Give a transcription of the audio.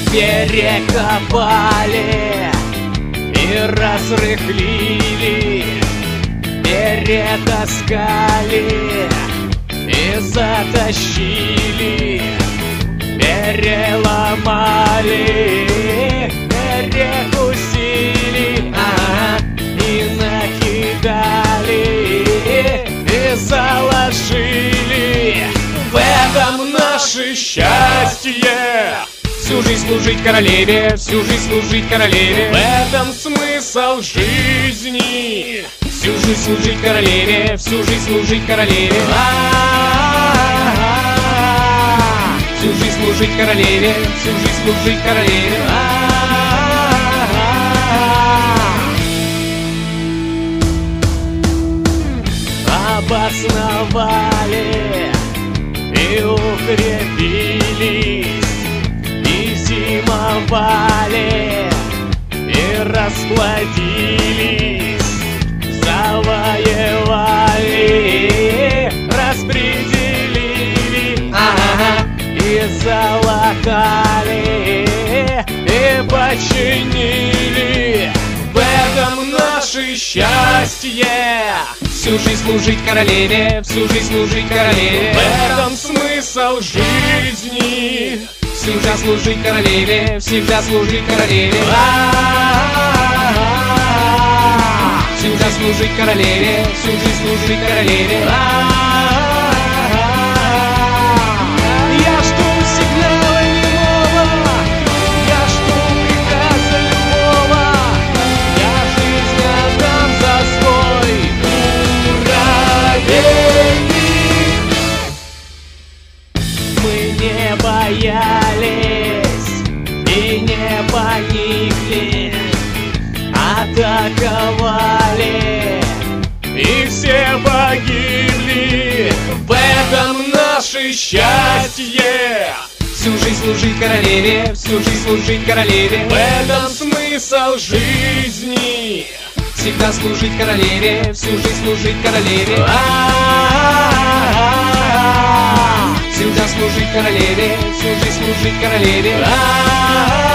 перекопали и разрыхлили, перетаскали и затащили, переломали, перекусили, и накидали, и заложили. В этом наше счастье. Всю жизнь служить королеве, всю жизнь служить королеве. В этом смысл жизни. Всю жизнь служить королеве, всю жизнь служить королеве. Всю жизнь служить королеве, всю жизнь служить королеве. Обосновали и укрепились, и зимовали, и расплодились, завоевали, распределили, и залатали, и починили. В этом наше счастье. Всю жизнь служить королеве, всю жизнь служить королеве. В этом смысл жизни. Всегда служить королеве, всегда служить королеве. Всегда служить королеве, всю жизнь служить королеве. Я жду сигнала немого, я жду приказа любого, я жизнь отдам за свой муравейник. Мы не боялись и не поникли, атаковали, и все погибли. В этом наше счастье. Всю жизнь служить королеве, всю жизнь служить королеве. В этом смысл жизни. Всегда служить королеве, всю жизнь служить королеве. Всегда служить королеве, всю жизнь служить королеве.